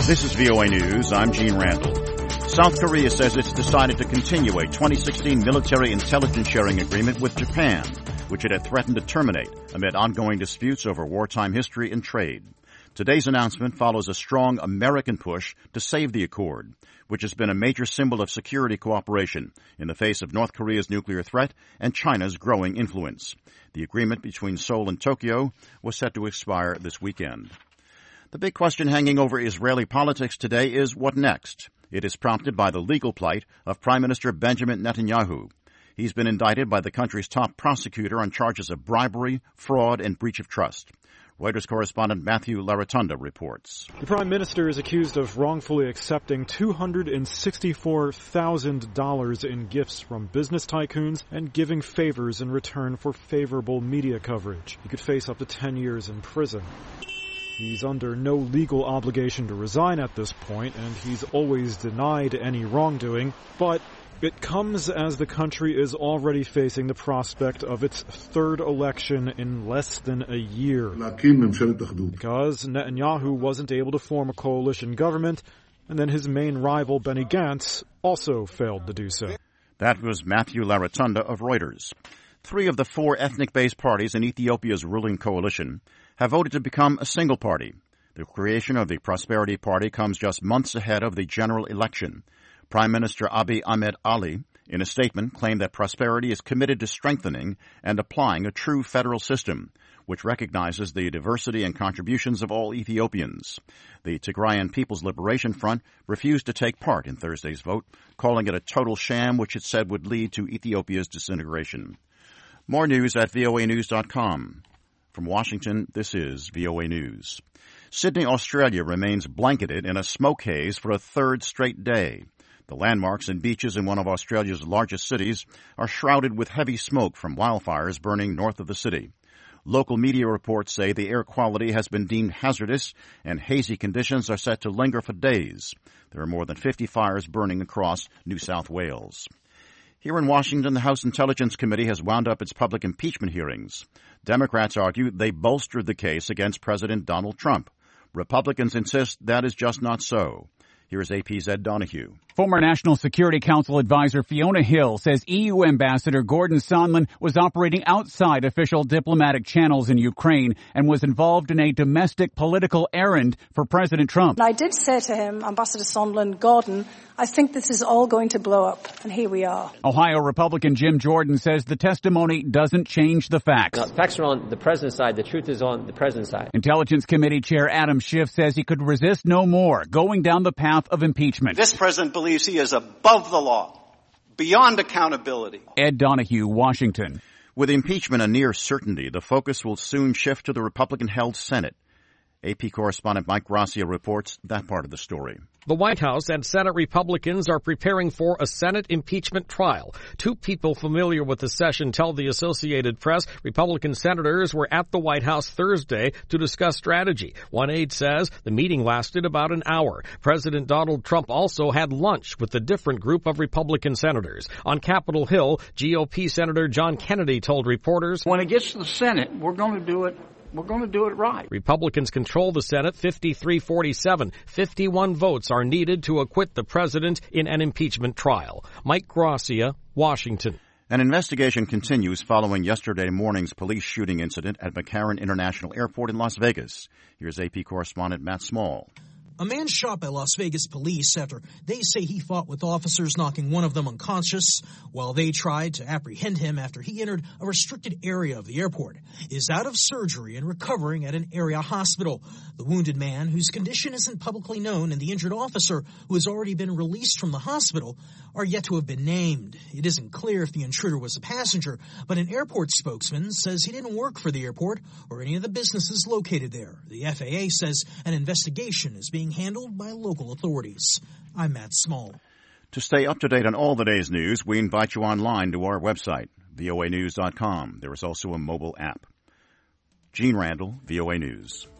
This is VOA News. I'm Gene Randall. South Korea says it's decided to continue a 2016 military intelligence sharing agreement with Japan, which it had threatened to terminate amid ongoing disputes over wartime history and trade. Today's announcement follows a strong American push to save the accord, which has been a major symbol of security cooperation in the face of North Korea's nuclear threat and China's growing influence. The agreement between Seoul and Tokyo was set to expire this weekend. The big question hanging over Israeli politics today is what next? It is prompted by the legal plight of Prime Minister Benjamin Netanyahu. He's been indicted by the country's top prosecutor on charges of bribery, fraud, and breach of trust. Reuters correspondent Matthew Laratunda reports. The Prime Minister is accused of wrongfully accepting $264,000 in gifts from business tycoons and giving favors in return for favorable media coverage. He could face up to 10 years in prison. He's under no legal obligation to resign at this point, and he's always denied any wrongdoing, but it comes as the country is already facing the prospect of its third election in less than a year. Because Netanyahu wasn't able to form a coalition government, and then his main rival, Benny Gantz, also failed to do so. That was Matthew Laratunda of Reuters. 3 of the 4 ethnic-based parties in Ethiopia's ruling coalition have voted to become a single party. The creation of the Prosperity Party comes just months ahead of the general election. Prime Minister Abiy Ahmed Ali, in a statement, claimed that Prosperity is committed to strengthening and applying a true federal system, which recognizes the diversity and contributions of all Ethiopians. The Tigrayan People's Liberation Front refused to take part in Thursday's vote, calling it a total sham which it said would lead to Ethiopia's disintegration. More news at voanews.com. From Washington, this is VOA News. Sydney, Australia remains blanketed in a smoke haze for a third straight day. The landmarks and beaches in one of Australia's largest cities are shrouded with heavy smoke from wildfires burning north of the city. Local media reports say the air quality has been deemed hazardous and hazy conditions are set to linger for days. There are more than 50 fires burning across New South Wales. Here in Washington, the House Intelligence Committee has wound up its public impeachment hearings. Democrats argue they bolstered the case against President Donald Trump. Republicans insist that is just not so. Here's AP's Ed Donahue. Former National Security Council advisor Fiona Hill says EU Ambassador Gordon Sondland was operating outside official diplomatic channels in Ukraine and was involved in a domestic political errand for President Trump. I did say to him, Ambassador Sondland, Gordon, I think this is all going to blow up, and here we are. Ohio Republican Jim Jordan says the testimony doesn't change the facts. The facts are on the president's side. The truth is on the president's side. Intelligence Committee Chair Adam Schiff says he could resist no more, going down the path of impeachment. This president believes he is above the law, beyond accountability. Ed Donahue, Washington. With impeachment a near certainty, the focus will soon shift to the Republican-held Senate. AP correspondent Mike Gracia reports that part of the story. The White House and Senate Republicans are preparing for a Senate impeachment trial. 2 people familiar with the session tell the Associated Press Republican senators were at the White House Thursday to discuss strategy. One aide says the meeting lasted about an hour. President Donald Trump also had lunch with a different group of Republican senators. On Capitol Hill, GOP Senator John Kennedy told reporters, when it gets to the Senate, we're going to do it. We're going to do it right. Republicans control the Senate 53-47. 51 votes are needed to acquit the president in an impeachment trial. Mike Gracia, Washington. An investigation continues following yesterday morning's police shooting incident at McCarran International Airport in Las Vegas. Here's AP correspondent Matt Small. A man shot by Las Vegas police after they say he fought with officers, knocking one of them unconscious, while they tried to apprehend him after he entered a restricted area of the airport, is out of surgery and recovering at an area hospital. The wounded man, whose condition isn't publicly known, and the injured officer, who has already been released from the hospital, are yet to have been named. It isn't clear if the intruder was a passenger, but an airport spokesman says he didn't work for the airport or any of the businesses located there. The FAA says an investigation is being handled by local authorities. I'm Matt Small. To stay up to date on all the day's news, we invite you online to our website, voanews.com. There is also a mobile app. Gene Randall, VOA News.